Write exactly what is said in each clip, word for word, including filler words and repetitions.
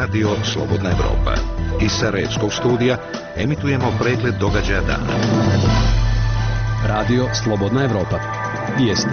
Radio Slobodna Evropa. Iz Sarajevskog studija emitujemo pregled događaja dana. Radio Slobodna Evropa. Vijesti.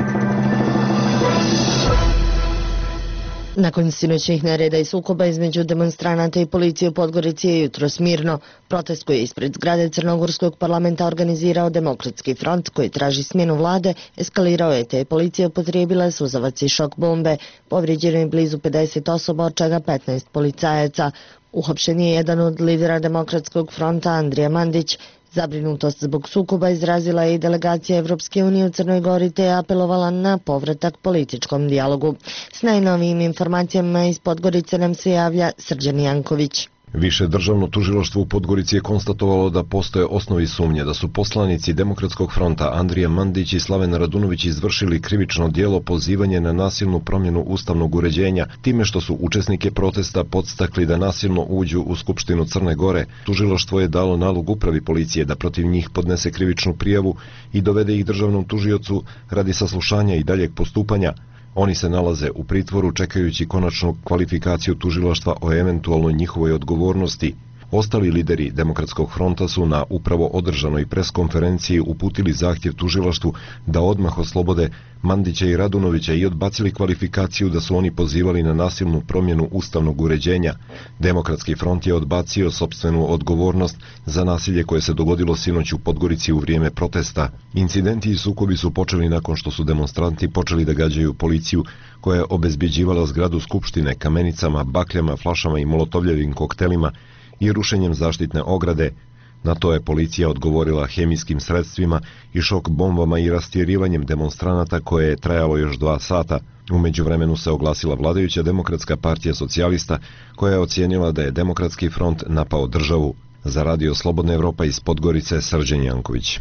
Nakon sinoćnih nereda i sukoba između demonstranata i policije u Podgorici je jutros mirno. Protest koji je ispred zgrade Crnogorskog parlamenta organizirao Demokratski front koji traži smjenu vlade, eskalirao je te je policija upotrijebila suzavac i šok bombe. Povrijeđeno je blizu pedeset osoba, od čega petnaest policajaca. Uhapšen je jedan od lidera Demokratskog fronta, Andrija Mandić. Zabrinutost zbog sukoba izrazila je i delegacija Evropske unije u Crnoj Gori te je apelovala na povratak političkom dijalogu. S najnovijim informacijama iz Podgorice nam se javlja Srđan Janković. Više državno tužilaštvo u Podgorici je konstatovalo da postoje osnovi sumnje da su poslanici Demokratskog fronta Andrija Mandić i Slaven Radunović izvršili krivično djelo pozivanje na nasilnu promjenu ustavnog uređenja time što su učesnike protesta podstakli da nasilno uđu u Skupštinu Crne Gore. Tužilaštvo je dalo nalog upravi policije da protiv njih podnese krivičnu prijavu i dovede ih državnom tužiocu radi saslušanja i daljeg postupanja. Oni se nalaze u pritvoru čekajući konačnu kvalifikaciju tužilaštva o eventualnoj njihovoj odgovornosti. Ostali lideri Demokratskog fronta su na upravo održanoj preskonferenciji uputili zahtjev tužilaštvu da odmah oslobode Mandića i Radunovića i odbacili kvalifikaciju da su oni pozivali na nasilnu promjenu ustavnog uređenja. Demokratski front je odbacio sopstvenu odgovornost za nasilje koje se dogodilo sinoć u Podgorici u vrijeme protesta. Incidenti i sukobi su počeli nakon što su demonstranti počeli da gađaju policiju koja je obezbjeđivala zgradu Skupštine kamenicama, bakljama, flašama i molotovljevim koktelima i rušenjem zaštitne ograde. Na to je policija odgovorila hemijskim sredstvima i šok bombama i rastjerivanjem demonstranata koje je trajalo još dva sata. U međuvremenu se oglasila vladajuća Demokratska partija socijalista koja je ocijenila da je Demokratski front napao državu. Za Radio Slobodna Evropa iz Podgorice, Srđan Janković.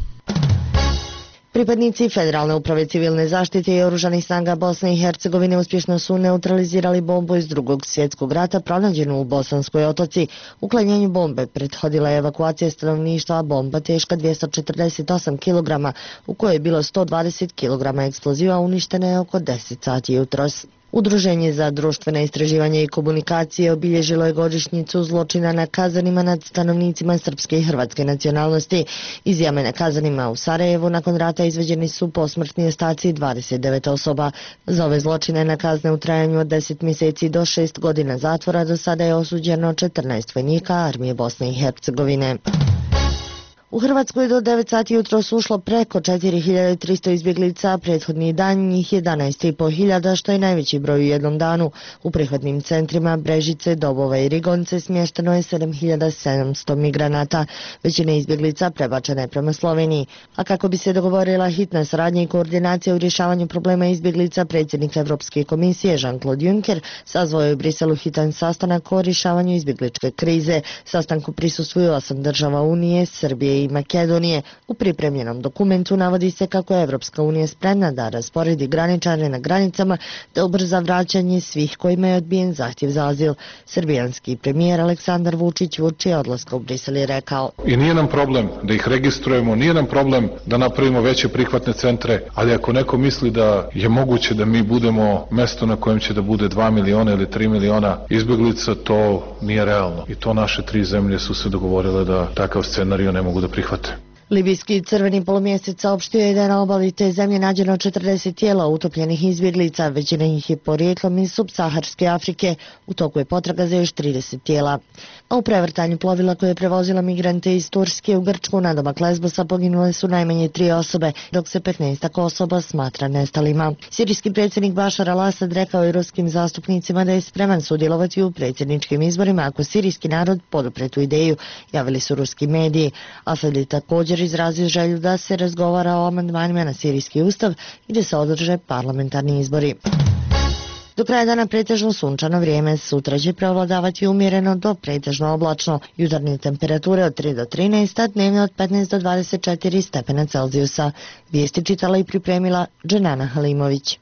Pripadnici Federalne uprave civilne zaštite i oružanih snaga Bosne i Hercegovine uspješno su neutralizirali bombu iz drugog svjetskog rata pronađenu u Bosanskoj Otoci. Uklanjanju bombe prethodila je evakuacija stanovništva, a bomba teška dvjesto četrdeset osam kilograma, u kojoj je bilo sto dvadeset kilograma eksploziva, uništena je oko deset sati jutros. Udruženje za društvena istraživanja i komunikacije obilježilo je godišnjicu zločina na kazanima nad stanovnicima srpske i hrvatske nacionalnosti. Iz jame na kazanima u Sarajevu nakon rata izveđeni su posmrtni ostaci dvadeset devet osoba. Za ove zločine na kazne u trajanju od deset mjeseci do šest godina zatvora do sada je osuđeno četrnaest vojnika armije Bosne i Hercegovine. U Hrvatskoj do devet sati jutros ušlo preko četiri hiljade tristo izbjeglica, prethodni dan njih jedanaest i pol hiljada, što je najveći broj u jednom danu. U prihvatnim centrima Brežice, Dobova i Rigonce smješteno je sedam hiljada sedamsto migranata. Većina izbjeglica prebačena je prema Sloveniji. A kako bi se dogovorila hitna saradnja i koordinacija u rješavanju problema izbjeglica, predsjednik Evropske komisije Jean-Claude Juncker sazvao je u Briselu hitan sastanak o rješavanju izbjegličke krize. Sastanku prisustvuju osam država Unije, Srbije i Makedonije. U pripremljenom dokumentu navodi se kako je Evropska unija spremna da rasporedi graničare na granicama te ubrza vraćanje svih kojima je odbijen zahtjev za azil. Srbijanski premijer Aleksandar Vučić uoči odlaska u Brisel je rekao: I nije nam problem da ih registrujemo, nije nam problem da napravimo veće prihvatne centre, ali ako neko misli da je moguće da mi budemo mesto na kojem će da bude dva miliona ili tri miliona izbjeglica, to nije realno. I to naše tri zemlje su se dogovorile da takav scenarij ne mogu da prihvate. Libijski crveni polumjesec saopštio je da je na obali te zemlje nađeno četrdeset tijela utopljenih izbjeglica, većina ih je porijeklom iz subsaharske Afrike. U toku je potraga za još trideset tijela. A u prevrtanju plovila koje je prevozila migrante iz Turske u Grčku nadomak Lesbosa poginule su najmanje tri osobe, dok se petnaest osoba smatra nestalima. Sirijski predsjednik Bašar al-Asad rekao je ruskim zastupnicima da je spreman sudjelovati u predsjedničkim izborima ako sirijski narod podupre tu ideju, javili su ruski mediji. Asad je također izrazio želju da se razgovara o amandmanima na sirijski ustav i da se održe parlamentarni izbori. Do kraja dana pretežno sunčano vrijeme, sutra će prevladavati umjereno do pretežno oblačno, jutarnje temperature od tri do trinaest, a dnevne od petnaest do dvadeset četiri stepena Celzijusa. Vijesti čitala i pripremila Dženana Halimović.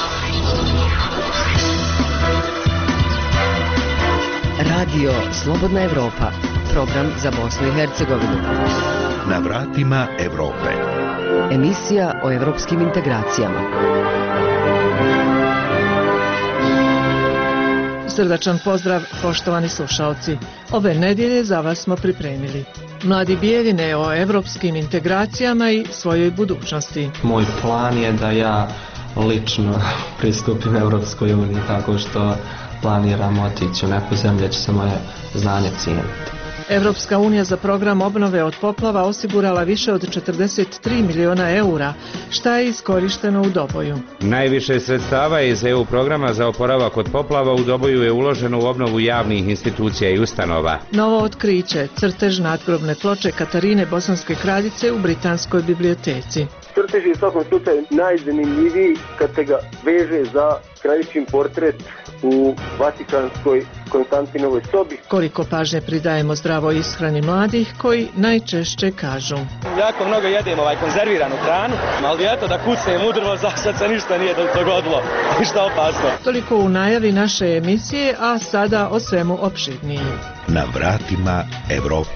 Radio Slobodna Evropa, program za Bosnu i Hercegovinu. Na vratima Evrope. Emisija o evropskim integracijama. Srdačan pozdrav, poštovani slušaoci. Ove nedjelje za vas smo pripremili Mladi Bijeljine o evropskim integracijama i svojoj budućnosti. Moj plan je da ja lično pristupim Evropskoj uniji, tako što planiram otići u neku zemlju, će se moje znanje cijeniti. Evropska unija za program obnove od poplava osigurala više od četrdeset tri miliona eura, šta je iskorišteno u Doboju. Najviše sredstava iz E U programa za oporavak od poplava u Doboju je uloženo u obnovu javnih institucija i ustanova. Novo otkriće, crtež nadgrobne ploče Katarine Bosanske kraljice u Britanskoj biblioteci. Crtež je u svakom slučaju najzanimljiviji kad se ga veže za kraljičin portret u Vatikanskoj Konstantinovoj sobi. Koliko pažnje pridajemo zdravoj ishrani mladih koji najčešće kažu: jako mnogo jedem ovaj konzerviranu hranu, ali eto da kucnem udrvo, za sad se ništa nije dogodilo, ništa opasno. Toliko u najavi naše emisije, a sada o svemu opširnije. Na vratima Evrope.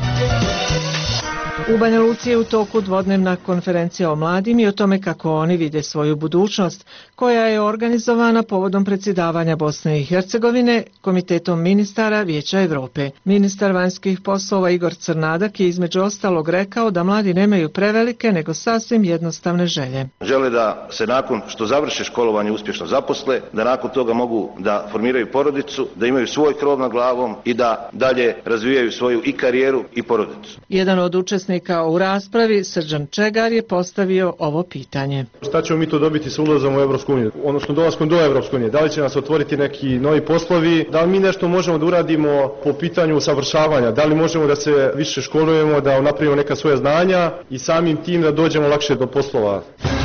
U Banja Luci je u toku dvodnevna konferencija o mladim i o tome kako oni vide svoju budućnost, koja je organizovana povodom predsjedavanja Bosne i Hercegovine Komitetom ministara Vijeća Evrope. Ministar vanjskih poslova Igor Crnadak je između ostalog rekao da mladi nemaju prevelike nego sasvim jednostavne želje. Žele da se nakon što završe školovanje uspješno zaposle, da nakon toga mogu da formiraju porodicu, da imaju svoj krov nad glavom i da dalje razvijaju svoju i karijeru i porodicu. Jedan od učesnika u raspravi, Srđan Čegar, je postavio ovo pitanje. Šta ćemo mi to dobiti sa ulazom u Evropsku uniju, odnosno dolaskom do Evropske unije? Da li će nas otvoriti neki novi poslovi? Da li mi nešto možemo da uradimo po pitanju usavršavanja? Da li možemo da se više školujemo, da napravimo neka svoja znanja i samim tim da dođemo lakše do poslova?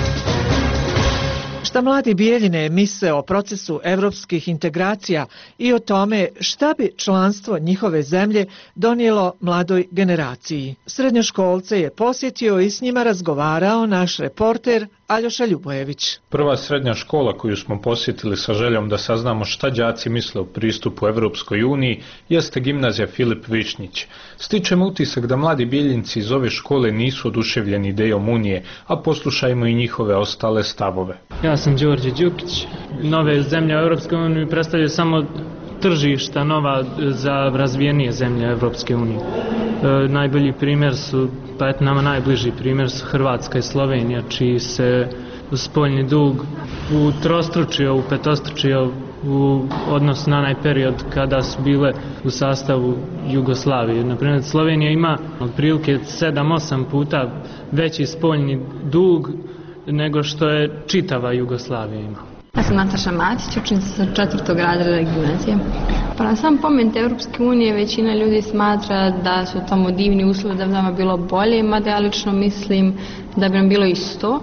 Šta mladi Bijeljine misle o procesu evropskih integracija i o tome šta bi članstvo njihove zemlje donijelo mladoj generaciji. Srednjoškolce je posjetio i s njima razgovarao naš reporter Aljoša Ljubojević. Prva srednja škola koju smo posjetili sa željom da saznamo šta đaci misle o pristupu Evropskoj uniji jeste gimnazija Filip Višnjić. Stičem utisak da mladi Bijeljinci iz ove škole nisu oduševljeni idejom Unije, a poslušajmo i njihove ostale stavove. Ja sam Đorđe Đukić. Nove zemlje u Evropskoj uniji predstavljaju samo tržišta nova za razvijenije zemlje Evropske unije. E, najbolji primjer su, pa eto nama najbliži primjer su Hrvatska i Slovenija, čiji se spoljni dug utrostručio, upetostručio u odnosu na onaj period kada su bile u sastavu Jugoslavije. Naprimjer, Slovenija ima otprilike sedam osam puta veći spoljni dug nego što je čitava Jugoslavija ima. Ja sam Nataša Matić, učenica sa četvrtog razreda gimnazije. Pa na sam pomen Evropske unije većina ljudi smatra da su tamo divni uslovi, da bi nama bilo bolje, mada ja lično mislim da bi nam bilo isto.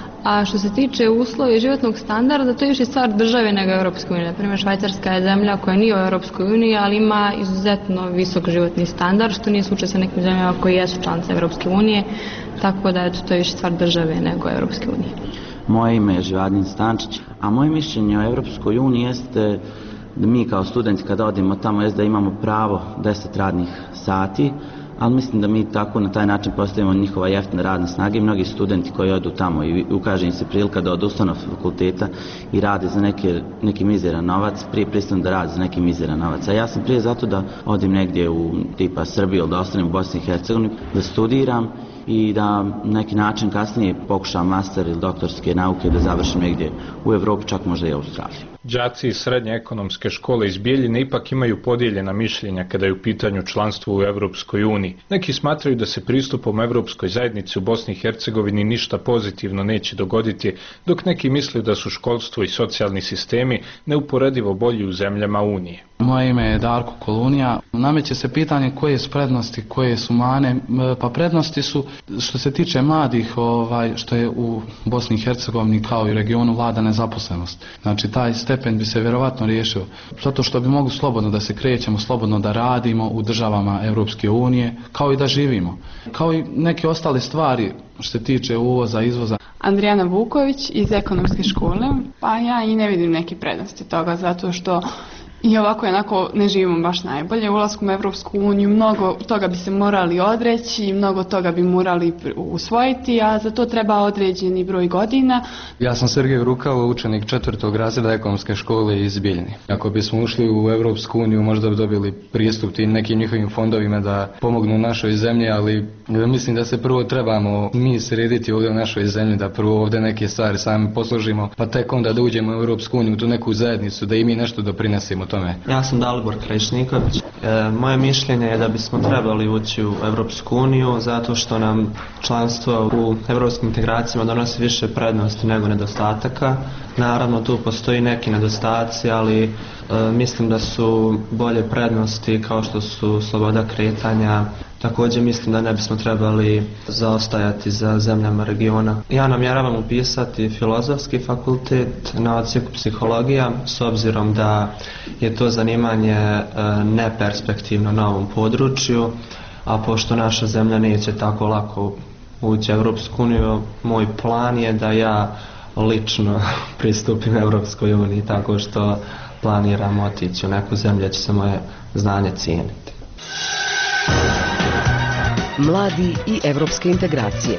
A što se tiče uslova i životnog standarda, to je više stvar države nego Evropske unije. Naprimjer, Švajcarska je zemlja koja nije u Evropskoj uniji, ali ima izuzetno visok životni standard, što nije slučaj sa nekim zemljama koji jesu članice Evropske unije, tako da eto, to je više stvar države nego Evropske unije. Moje ime je Živadin Stančić, a moje mišljenje o Evropskoj uniji jeste da mi kao studenti kada odemo tamo jeste da imamo pravo deset radnih sati, ali mislim da mi tako na taj način postavimo njihova jeftina radna snaga i mnogi studenti koji odu tamo i ukaže im se prilika da odustanu od fakulteta i rade za neke, neki mizeran novac, prije pristanu da rade za neki mizeran novac. A ja sam prije zato da odim negdje u tipa Srbiju ili da ostanem u Bosni i Hercegovini, da studiram i da na neki način kasnije pokušam master ili doktorske nauke da završim negdje u Evropi, čak možda i u Australiji. Đaci iz srednje ekonomske škole iz Bijeljine ipak imaju podijeljena mišljenja kada je u pitanju članstvo u Evropskoj uniji. Neki smatraju da se pristupom Evropskoj zajednici u Bosni i Hercegovini ništa pozitivno neće dogoditi, dok neki misle da su školstvo i socijalni sistemi neuporedivo bolji u zemljama Unije. Moje ime je Darko Kolunija. Nameće se pitanje koje su prednosti, koje su mane. Pa prednosti su što se tiče mladih, ovaj, što je u Bosni i Hercegovini kao i regionu vlada nezaposlenost. Znači taj stepen bi se vjerovatno riješio zato što bi mogli slobodno da se krećemo, slobodno da radimo u državama Evropske unije, kao i da živimo. Kao i neke ostale stvari što se tiče uvoza, izvoza. Andrijana Vuković iz ekonomske škole. Pa ja i ne vidim neke prednosti toga zato što I ovako i onako ne živimo baš najbolje. Ulaskom u Evropsku uniju mnogo toga bi se morali odreći, mnogo toga bi morali usvojiti, a za to treba određeni broj godina. Ja sam Sergej Rukalo, učenik četvrtog razreda ekonomske škole iz Bijeljine. Ako bismo ušli u Evropsku uniju, možda bi dobili pristup tim nekim njihovim fondovima da pomognu našoj zemlji, ali mislim da se prvo trebamo mi srediti ovdje u našoj zemlji, da prvo ovdje neke stvari sami posložimo, pa tek onda da uđemo u Evropsku uniju, u tu neku zajednicu, da i mi nešto doprinesimo tome. Ja sam Dalibor Krajišniković. E, moje mišljenje je da bismo trebali ući u Evropsku uniju zato što nam članstvo u evropskim integracijama donosi više prednosti nego nedostataka. Naravno tu postoji neki nedostaci, ali e, mislim da su bolje prednosti kao što su sloboda kretanja. Također mislim da ne bismo trebali zaostajati za zemljama regiona. Ja namjeravam upisati filozofski fakultet na odsjeku psihologija s obzirom da je to zanimanje e, neperspektivno na ovom području, a pošto naša zemlja neće tako lako ući u Europsku uniju, moj plan je da ja lično pristupim Europskoj uniji tako što planiram otići u neku zemlju gdje će se moje znanje cijeniti. Mladi i evropske integracije.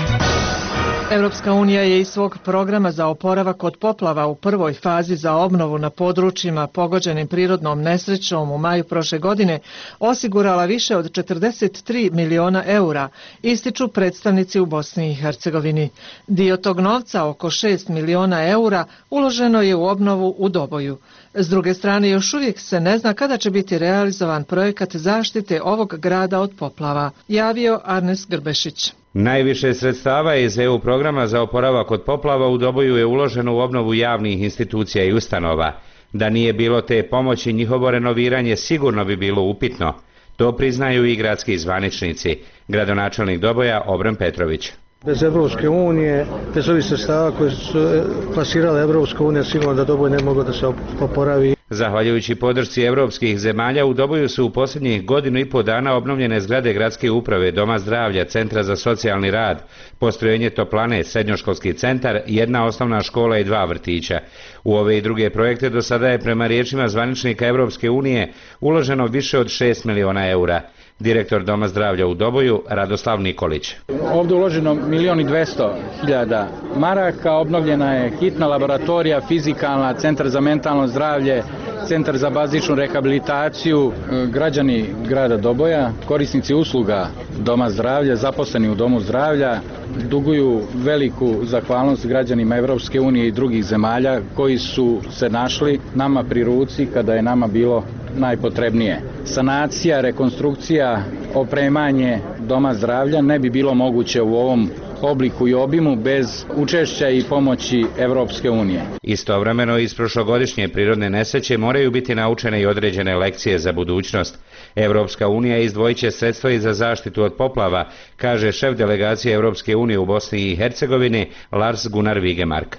Europska unija je iz svog programa za oporavak od poplava u prvoj fazi za obnovu na područjima pogođenim prirodnom nesrećom u maju prošle godine osigurala više od četrdeset tri miliona eura, ističu predstavnici u Bosni i Hercegovini. Dio tog novca, oko šest miliona eura, uloženo je u obnovu u Doboju. S druge strane, još uvijek se ne zna kada će biti realizovan projekat zaštite ovog grada od poplava, javio Arnes Grbešić. Najviše sredstava iz E U programa za oporavak od poplava u Doboju je uloženo u obnovu javnih institucija i ustanova. Da nije bilo te pomoći, njihovo renoviranje sigurno bi bilo upitno. To priznaju i gradski zvaničnici. Gradonačelnik Doboja Obran Petrović. Bez Evropske unije, bez ovih sredstava koje su plasirale Evropska unija, sigurno da Doboj ne mogu da se oporavi. Zahvaljujući podršci evropskih zemalja, u Doboju su u posljednjih godinu i po dana obnovljene zgrade gradske uprave, doma zdravlja, centra za socijalni rad, postrojenje toplane, srednjoškolski centar, jedna osnovna škola i dva vrtića. U ove i druge projekte do sada je prema riječima zvaničnika Evropske unije uloženo više od šest miliona eura. Direktor Doma zdravlja u Doboju, Radoslav Nikolić. Ovdje je uloženo milijon i dvjesto hiljada maraka, obnovljena je hitna laboratorija, fizikalna, centar za mentalno zdravlje, centar za bazičnu rehabilitaciju. Građani grada Doboja, korisnici usluga Doma zdravlja, zaposleni u Domu zdravlja, duguju veliku zahvalnost građanima Evropske unije i drugih zemalja koji su se našli nama pri ruci kada je nama bilo najpotrebnije. Sanacija, rekonstrukcija, opremanje Doma zdravlja ne bi bilo moguće u ovom obliku i obimu bez učešća i pomoći Evropske unije. Istovremeno iz prošlogodišnje prirodne nesreće moraju biti naučene i određene lekcije za budućnost. Evropska unija izdvojit će sredstva i za zaštitu od poplava, kaže šef delegacije Evropske unije u Bosni i Hercegovini Lars Gunnar Vigemark.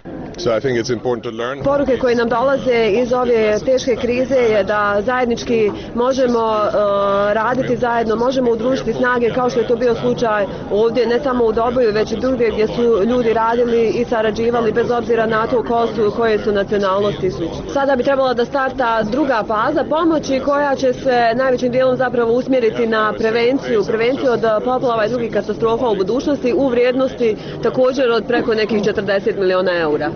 Poruke koje nam dolaze iz ove teške krize je da zajednički možemo uh, raditi zajedno, možemo udružiti snage kao što je to bio slučaj ovdje, ne samo u Doboju, već i drugdje gdje su ljudi radili i sarađivali bez obzira na to ko su, koje su nacionalnosti i slično. Sada bi trebala da starta druga faza pomoći koja će se najvećim dijelom zapravo usmjeriti na prevenciju, prevenciju od poplava i drugih katastrofa u budućnosti u vrijednosti također od preko nekih četrdeset miliona eura.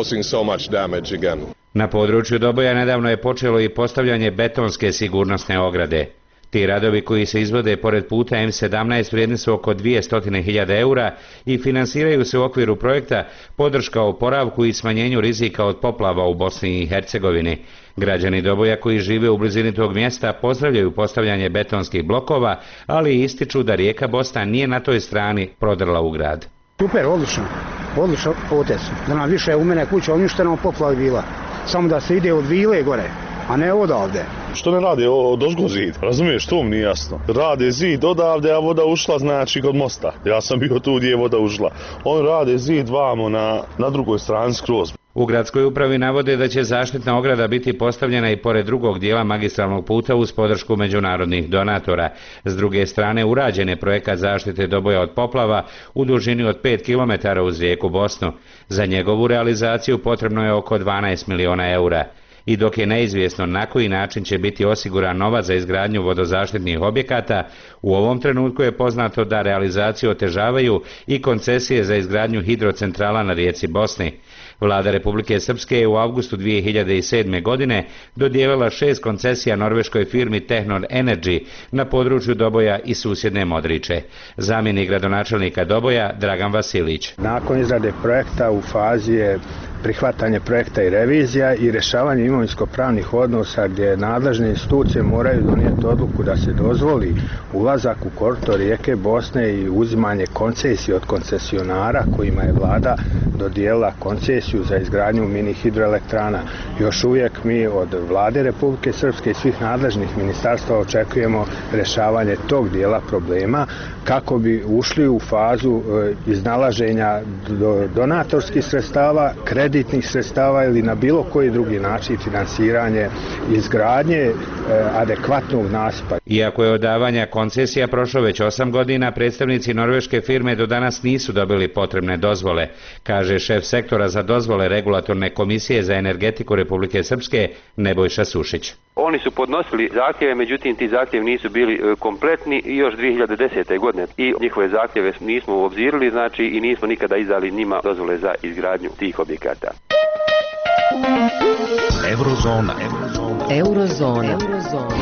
Na području Doboja nedavno je počelo i postavljanje betonske sigurnosne ograde. Ti radovi koji se izvode pored puta M sedamnaest vrijedni su oko dvjesto hiljada eura i finansiraju se u okviru projekta podrška oporavku i smanjenju rizika od poplava u Bosni i Hercegovini. Građani Doboja koji žive u blizini tog mjesta pozdravljaju postavljanje betonskih blokova, ali ističu da rijeka Bosna nije na toj strani prodrla u grad. Super, odlično, odlično potez. Da nam više u mene kuća uništena, poplava bila. Samo da se ide od vile gore, a ne odavde. Što ne rade odozgo zid? Razumiješ, to mi nije jasno. Rade zid odavde, a voda ušla znači kod mosta. Ja sam bio tu gdje je voda ušla. On rade zid vamo na, na drugoj strani skroz. U gradskoj upravi navode da će zaštitna ograda biti postavljena i pored drugog dijela magistralnog puta uz podršku međunarodnih donatora. S druge strane, urađen je projekat zaštite Doboja od poplava u dužini od pet kilometara uz rijeku Bosnu. Za njegovu realizaciju potrebno je oko dvanaest miliona eura. I dok je neizvjesno na koji način će biti osiguran novac za izgradnju vodozaštitnih objekata, u ovom trenutku je poznato da realizaciju otežavaju i koncesije za izgradnju hidrocentrala na rijeci Bosni. Vlada Republike Srpske je u avgustu dvije hiljade sedme. godine dodijelila šest koncesija norveškoj firmi Tehnor Energy na području Doboja i susjedne Modriče. Zamjenik gradonačelnika Doboja Dragan Vasilić. Nakon izrade projekta u fazi je prihvatanje projekta i revizija i rješavanje imovinsko-pravnih odnosa gdje nadležne institucije moraju donijeti odluku da se dozvoli ulazak u korito rijeke Bosne i uzimanje koncesije od koncesionara kojima je vlada dodijelila koncesiju za izgradnju mini hidroelektrana. Još uvijek mi od vlade Republike Srpske i svih nadležnih ministarstva očekujemo rješavanje tog dijela problema kako bi ušli u fazu iznalaženja donatorskih sredstava, kreditnih sredstava ili na bilo koji drugi način finansiranje izgradnje adekvatnog nasipa. Iako je od davanja koncesija prošlo već osam godina, predstavnici norveške firme do danas nisu dobili potrebne dozvole, kaže šef sektora za dozvole Regulatorne komisije za energetiku Republike Srpske Nebojša Sušić. Oni su podnosili zahtjeve, međutim ti zahtjevi nisu bili kompletni i još dvije hiljade desete. godine i njihove zahtjeve nismo obzirali, znači i nismo nikada izdali njima dozvole za izgradnju tih objekata. Eurozona. Eurozona. Eurozona.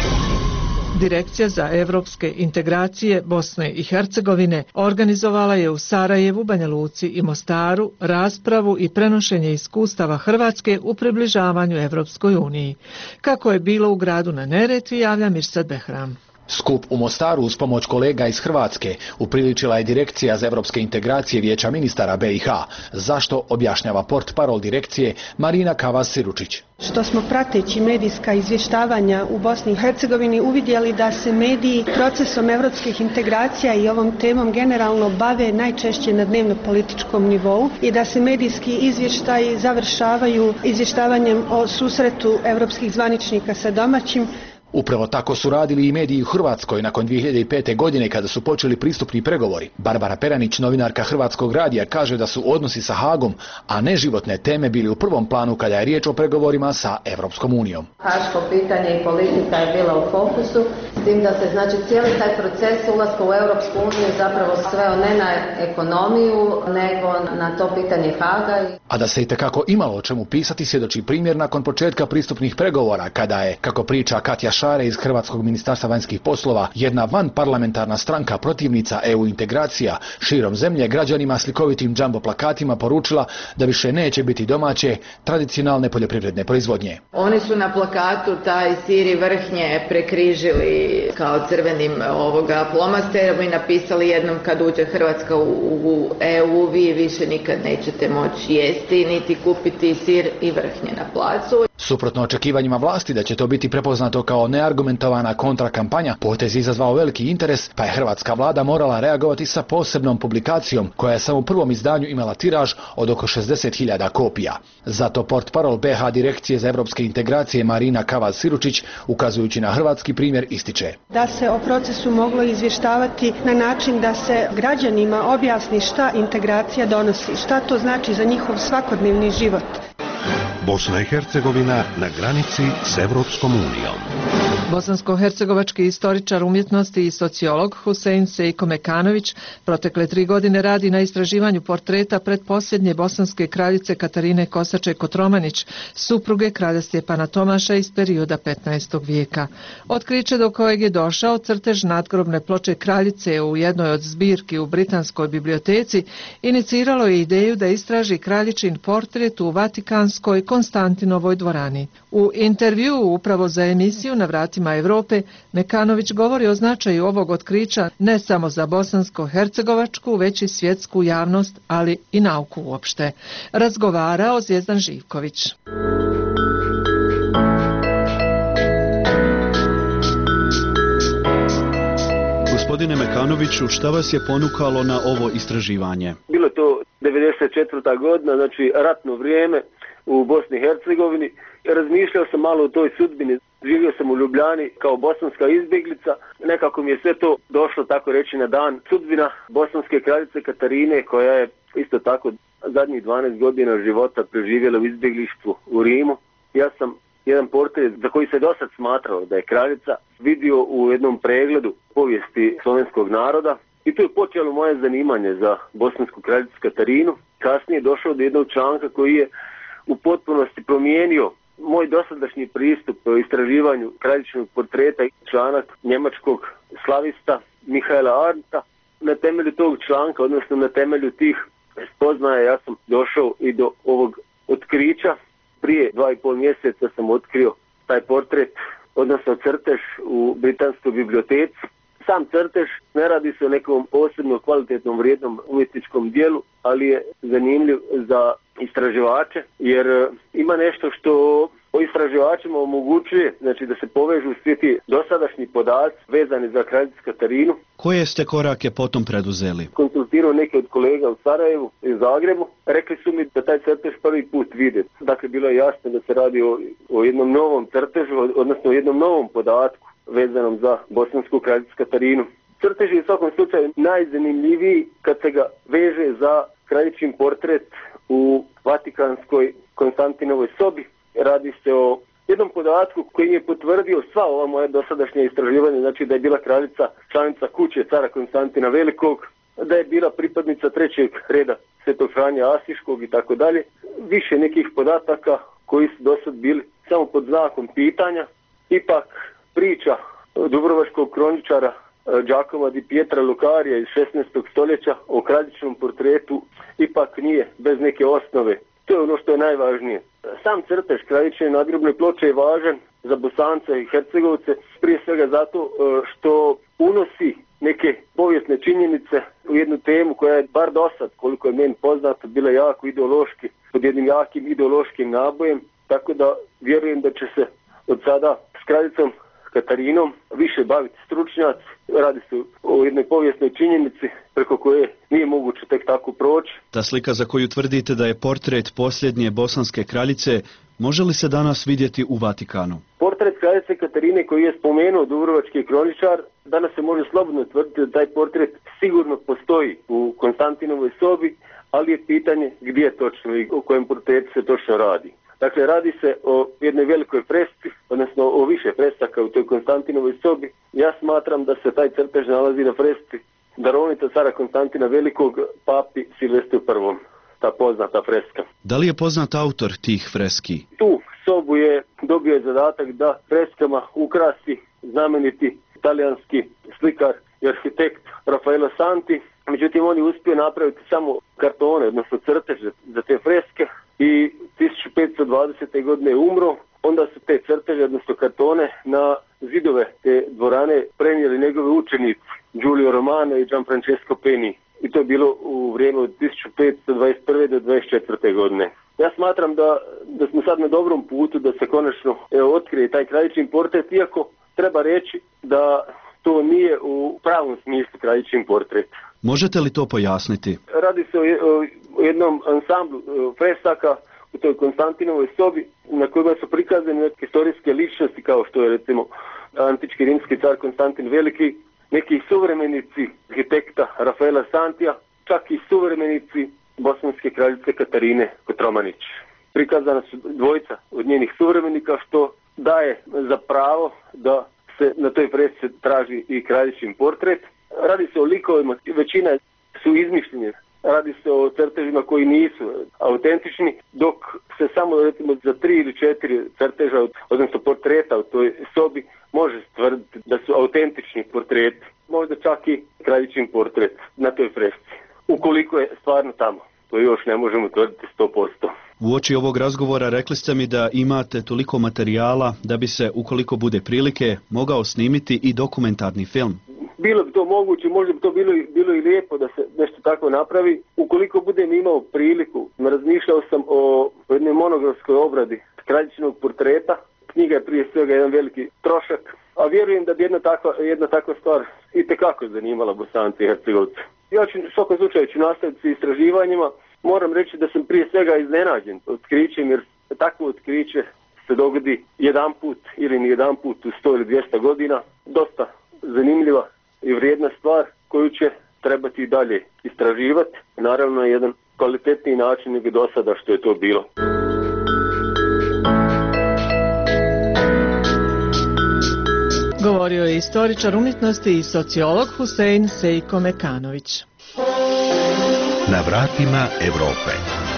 Direkcija za evropske integracije Bosne i Hercegovine organizovala je u Sarajevu, Banja Luci i Mostaru raspravu i prenošenje iskustava Hrvatske u približavanju Evropskoj uniji. Kako je bilo u gradu na Neretvi, javlja Mirsad Behram. Skup u Mostaru uz pomoć kolega iz Hrvatske upriličila je Direkcija za evropske integracije Vijeća ministara B i H. Zašto, objašnjava portparol direkcije Marina Kavas-Siručić. Što smo prateći medijska izvještavanja u Bosni i Hercegovini uvidjeli da se mediji procesom evropskih integracija i ovom temom generalno bave najčešće na dnevno-političkom nivou i da se medijski izvještaji završavaju izvještavanjem o susretu evropskih zvaničnika sa domaćim. Upravo tako su radili i mediji u Hrvatskoj nakon dvije hiljade pete. godine kada su počeli pristupni pregovori. Barbara Peranić, novinarka Hrvatskog radija, kaže da su odnosi sa Hagom, a ne životne teme, bili u prvom planu kada je riječ o pregovorima sa Evropskom unijom. Haško pitanje i politika je bila u fokusu, s tim da se znači cijeli taj proces ulaska u Evropsku uniju zapravo sveo ne na ekonomiju, nego na to pitanje Haga. A da se itekako imalo o čemu pisati svjedoči primjer nakon početka pristupnih pregovora, kada je, kako priča Katja Šare iz Hrvatskog ministarstva vanjskih poslova, jedna vanparlamentarna stranka protivnica E U integracija širom zemlje građanima slikovitim džambo plakatima poručila da više neće biti domaće tradicionalne poljoprivredne proizvodnje. Oni su na plakatu taj sir i vrhnje prekrižili kao crvenim ovoga plomasterom i napisali jednom kad uđe Hrvatska u, u E U vi više nikad nećete moći jesti niti kupiti sir i vrhnje na placu. Suprotno očekivanjima vlasti da će to biti prepoznato kao neargumentovana kontrakampanja, potez izazvao veliki interes, pa je hrvatska vlada morala reagovati sa posebnom publikacijom koja je samo u prvom izdanju imala tiraž od oko šezdeset hiljada kopija. Zato portparol B H Direkcije za evropske integracije Marina Kavas-Siručić, ukazujući na hrvatski primjer, ističe. Da se o procesu moglo izvještavati na način da se građanima objasni šta integracija donosi, šta to znači za njihov svakodnevni život. Bosna i Hercegovina na granici s Evropskom unijom. Bosansko-hercegovački istoričar umjetnosti i sociolog Husein Sejko Mekanović protekle tri godine radi na istraživanju portreta pretposljednje bosanske kraljice Katarine Kosače-Kotromanić, supruge kralja Stjepana Tomaša iz perioda petnaestog vijeka. Otkriće do kojeg je došao crtež nadgrobne ploče kraljice u jednoj od zbirki u Britanskoj biblioteci iniciralo je ideju da istraži kraljičin portret u Vatikanskoj Konstantinovoj dvorani. U intervjuu upravo za emisiju Na vratima Europe, Mekanović govori o značaju ovog otkrića ne samo za bosansko-hercegovačku, već i svjetsku javnost, ali i nauku uopšte. Razgovarao Zvijezdan Živković. Gospodine Mekanoviću, šta vas je ponukalo na ovo istraživanje? Bilo to devedeset četvrta. godina, znači ratno vrijeme u Bosni i Hercegovini. Razmišljao sam malo o toj sudbini. Živio sam u Ljubljani kao bosanska izbjeglica. Nekako mi je sve to došlo, tako reći, na dan. Sudbina bosanske kraljice Katarine, koja je isto tako zadnjih dvanaest godina života preživjela u izbjeglištvu u Rimu. ja sam jedan portret za koji se dosad smatrao da je kraljica vidio u jednom pregledu povijesti slovenskog naroda i tu je počelo moje zanimanje za bosansku kraljicu Katarinu. Kasnije je došao do jednog članka koji je u potpunosti promijenio moj dosadašnji pristup o istraživanju kraljičinog portreta i članak njemačkog slavista Mihaela Arndta. Na temelju tog članka, odnosno na temelju tih spoznaja, ja sam došao i do ovog otkrića. Prije dva i pol mjeseca sam otkrio taj portret, odnosno crtež u Britanskoj biblioteci. Sam crtež ne radi se o nekom posebno kvalitetnom vrijednom umjetničkom dijelu, ali je zanimljiv za istraživače, jer ima nešto što o istraživačima omogućuje, znači da se povežu svi ti dosadašnji podaci vezani za kraljicu Katarinu. Koje ste korake potom preduzeli? Konsultirao neke od kolega u Sarajevu i Zagrebu. Rekli su mi da taj crtež prvi put vide. Dakle, bilo je jasno da se radi o, o jednom novom crtežu, odnosno o jednom novom podatku vezanom za bosansku kraljicu Katarinu. Crtež je u svakom slučaju najzanimljiviji kad se ga veže za kraljičin portret u Vatikanskoj Konstantinovoj sobi. Radi se o jednom podatku koji je potvrdio sva ova moja dosadašnja istraživanja, znači da je bila kraljica članica kuće cara Konstantina Velikog, da je bila pripadnica trećeg reda Svetog Franja Asiškog i tako dalje. Više nekih podataka koji su dosad bili samo pod znakom pitanja. Ipak priča dubrovačkog kroničara Giacomo di Pietra Lucarija iz šesnaestog stoljeća o kraljičinom portretu ipak nije bez neke osnove. To je ono što je najvažnije. Sam crtež kraljičine nadgrobne ploče je važan za Bosance i Hercegovce, prije svega zato što unosi neke povijesne činjenice u jednu temu koja je bar dosad, koliko je meni poznato, bila jako ideološki, pod jednim jakim ideološkim nabojem, tako da vjerujem da će se od sada s kraljicom Katarinom više baviti stručnjaci. Radi se o jednoj povijesnoj činjenici preko koje nije moguće tek tako proći. Ta slika za koju tvrdite da je portret posljednje bosanske kraljice, može li se danas vidjeti u Vatikanu? Portret kraljice Katarine koji je spomenuo dubrovački kroničar, danas se može slobodno tvrditi da taj portret sigurno postoji u Konstantinovoj sobi, ali je pitanje gdje točno i o kojem portretu se točno radi. Dakle, radi se o jednoj velikoj fresci, odnosno o više fresaka u toj Konstantinovoj sobi. Ja smatram da se taj crtež nalazi na fresci darovnica cara Konstantina Velikog papi Silvestru prvom. Ta poznata freska. Da li je poznat autor tih freski? Tu sobu je dobio zadatak da freskama ukrasi znameniti talijanski slikar i arhitekt Raffaello Santi. Međutim, on je uspio napraviti samo kartone, odnosno crteže za te freske i tisuću petsto dvadesete godine je umro. Onda su te crteže, odnosno kartone, na zidove te dvorane prenijeli njegovi učenici Giulio Romano i Gianfrancesco Peni. I to je bilo u vrijeme od tisuću petsto dvadeset prve do dvadeset četvrte godine. Ja smatram da, da smo sad na dobrom putu da se konačno evo, otkrije taj kraljičin portret, iako treba reći da to nije u pravom smislu kraljičin portret. Možete li to pojasniti? Radi se o, o, o jednom ansamblu fresaka u toj Konstantinovoj sobi na kojima su prikazane neke historijske ličnosti kao što je recimo antički rimski car Konstantin Veliki, neki suvremenici arhitekta Rafaela Santija, čak i suvremenici bosanske kraljice Katarine Kotromanić. Prikazana su dvojica od njenih suvremenika što daje za pravo da se na toj fresci traži i kraljičin portret. Radi se o likovima, većina su izmišljene. Radi se o crtežima koji nisu autentični, dok se samo recimo za tri ili četiri crteža, odnosno portreta u toj sobi, može stvrditi da su autentični portreti. Možda čak i kraljičin portret na toj fresci. Ukoliko je stvarno tamo, to još ne možemo tvrditi sto posto. U oči ovog razgovora rekli ste mi da imate toliko materijala da bi se, ukoliko bude prilike, mogao snimiti i dokumentarni film. Bilo bi to moguće, možda bi to bilo, bilo i lijepo da se nešto tako napravi. Ukoliko budem imao priliku, razmišljao sam o jednoj monografskoj obradi kraljičinog portreta. Knjiga je prije svega jedan veliki trošak, a vjerujem da bi jedna takva, jedna takva stvar itekako zanimala Bosance i Hercegovce. Ja ću u svakom slučaju ću nastaviti s istraživanjima. Moram reći da sam prije svega iznenađen otkrićem, jer takvo otkriće se dogodi jedan put ili ni jedan put u sto ili dvjesto godina. Dosta zanimljiva i vrijedna stvar koju će trebati i dalje istraživati. Naravno je jedan kvalitetniji način nego do sada što je to bilo. istoričar umjetnosti i sociolog Husein Seiko Mekanović. Na vratima Europe.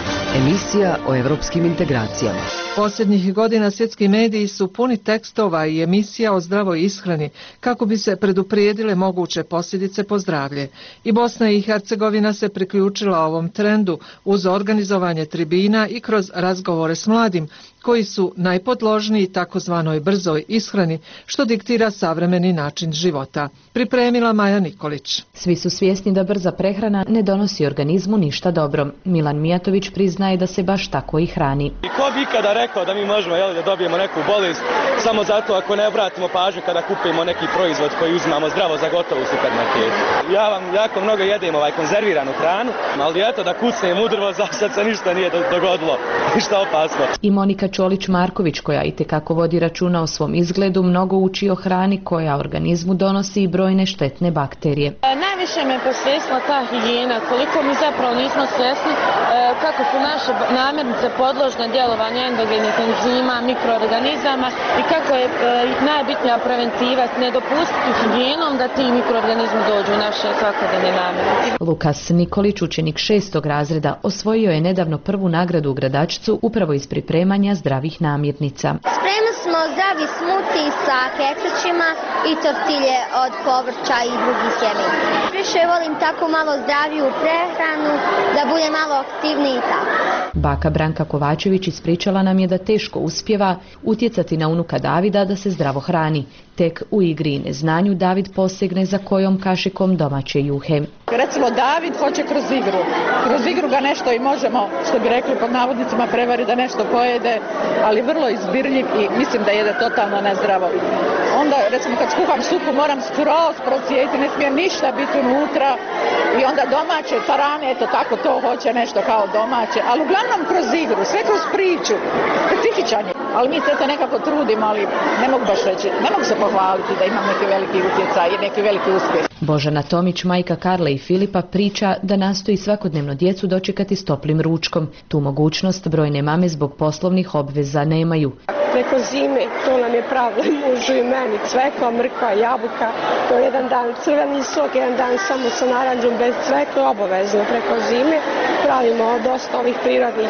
Emisija o evropskim integracijama. Posljednjih godina svjetski mediji su puni tekstova i emisija o zdravoj ishrani kako bi se preduprijedile moguće posljedice po zdravlje. I Bosna i Hercegovina se priključila ovom trendu uz organizovanje tribina i kroz razgovore s mladim koji su najpodložniji takozvanoj brzoj ishrani što diktira savremeni način života. Pripremila Maja Nikolić. Svi su svjesni da brza prehrana ne donosi organizmu ništa dobro. Milan Mijatović priznaje da se baš tako i hrani. I ko bi ikada rekao da mi možemo jeli, da dobijemo neku bolest samo zato ako ne obratimo pažnju kada kupimo neki proizvod koji uzimamo zdravo za gotovo u supermarketu. Ja vam jako mnogo jedem ovaj konzerviranu hranu, ali eto da kucnem u drvo, za sad se ništa nije dogodilo, ništa opasno. I Monika Čolić-Marković, koja itekako vodi računa o svom izgledu, mnogo uči o hrani koja organizmu donosi i brojne štetne bakterije. Najviše me posvjesila ta higijena, koliko mi zapravo nismo svjesni kako su naše namirnice podložne djelovanju endogenih enzima, mikroorganizama i kako je najbitnija preventiva ne dopustiti higijenom da ti mikroorganizmi dođu u naše svakodnevne namirnice. Lukas Nikolić, učenik šestog razreda, osvojio je nedavno prvu nagradu u Gradačcu upravo iz pripremanja zdravih namirnica. Spremili smo zdravi smuti sa keksićima i tortilje od povrća i drugih sjemenja. Više volim tako malo zdraviju prehranu, da bude malo aktivniji i tako. Baka Branka Kovačević ispričala nam je da teško uspjeva utjecati na unuka Davida da se zdravo hrani. Tek u igri i neznanju David posegne za kojom kašikom domaće juhe. Recimo David hoće kroz igru. Kroz igru ga nešto i možemo, što bi rekli pod navodnicima, prevari da nešto pojede, ali vrlo izbirljiv i mislim da jede totalno nezdravo. Onda recimo kad skuham supu moram skroz procijediti, ne smije ništa biti unutra i onda domaće tarane, eto tako to hoće nešto kao domaće, ali uglavnom kroz igru, sve kroz priču, specifičan je. Ali mi se to nekako trudimo, ali ne mogu baš reći, ne mogu se pohvaliti da imam neki veliki utjecaj i neki veliki uspjeh. Božana Tomić, majka Karle i Filipa, priča da nastoji svakodnevno djecu dočekati s toplim ručkom. Tu mogućnost brojne mame zbog poslovnih obveza nemaju. Preko zime, to nam je pravilo mužu i meni, cvekla, mrkva, jabuka, to jedan dan crveni sok, jedan dan samo sa naranđom bez cvekla, obavezno preko zime. Pravimo dosta ovih prirodnih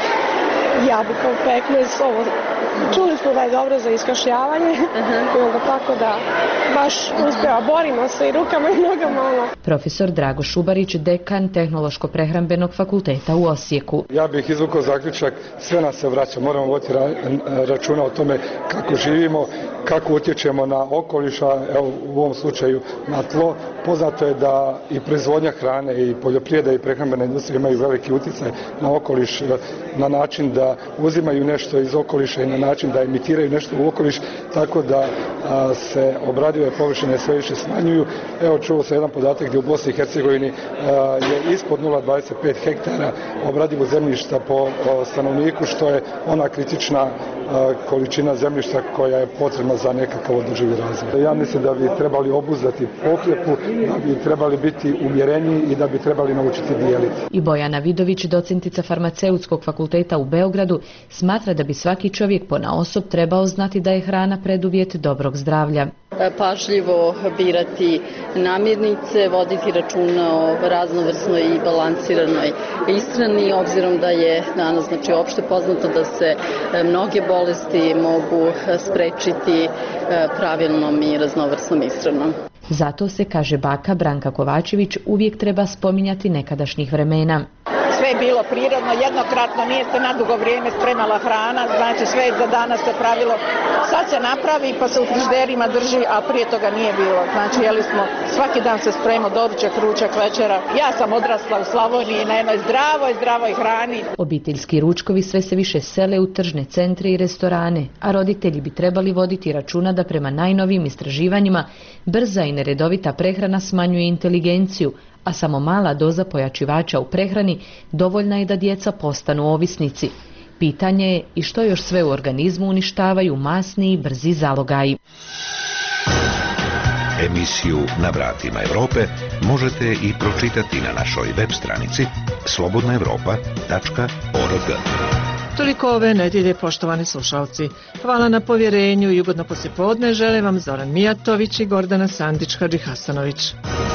jabuka u pekmez, ovo čuli smo da je dobro za iskašljavanje uh-huh. i onda tako da baš uspjeva, borimo se i rukama i nogama. Ono. Profesor Drago Šubarić, dekan Tehnološko-prehrambenog fakulteta u Osijeku. Ja bih izvukao zaključak, sve nas se vraća, moramo voditi ra- računa o tome kako živimo, kako utječemo na okoliš, a evo u ovom slučaju na tlo. Poznato je da i proizvodnja hrane i poljoprivreda i prehrambena industrija imaju veliki utjecaj na okoliš na način da uzimaju nešto iz okoliša i na način da emitiraju nešto u okoliš, tako da a, se obradive površine sve više smanjuju. Evo čuo se jedan podatak gdje u Bosni i Hercegovini a, je ispod nula zarez dvadeset pet hektara obradivo zemljišta po o, stanovniku, što je ona kritična a, količina zemljišta koja je potrebna za nekakav održivi razvoj. Ja mislim da bi trebali obuzdati pohlepu, da bi trebali biti umjereniji i da bi trebali naučiti dijeliti. I Bojana Vidović, docentica Farmaceutskog fakulteta u Beogradu, smatra da bi svaki čovjek ponaosob trebao znati da je hrana preduvjet dobrog zdravlja. Pažljivo birati namirnice, voditi računa o raznovrsnoj i balansiranoj ishrani, obzirom da je danas znači, opšte poznato da se mnoge bolesti mogu sprečiti pravilnom i raznovrsnom ishranom. Zato se, kaže baka Branka Kovačević, uvijek treba spominjati nekadašnjih vremena. Sve je bilo prirodno, jednokratno, nije se na dugo vrijeme spremala hrana, znači sve je za danas se pravilo. Sad se napravi pa se u frižderima drži, a prije toga nije bilo. Znači jeli smo, svaki dan se spremao doručak, ručak, večera. Ja sam odrasla u Slavoniji na jednoj zdravoj, zdravoj hrani. Obiteljski ručkovi sve se više sele u tržne centre i restorane, a roditelji bi trebali voditi računa da prema najnovijim istraživanjima brza i neredovita prehrana smanjuje inteligenciju, a samo mala doza pojačivača u prehrani dovoljna je da djeca postanu ovisnici. Pitanje je i što još sve u organizmu uništavaju masni i brzi zalogaji. Emisiju Na vratima Europe možete i pročitati na našoj web stranici slobodna europa tačka org. Toliko ove nedjelje, poštovani slušalci. Hvala na povjerenju i ugodno poslijepodne žele vam Zoran Mijatović i Gordana Sandić-Hadžihasanović.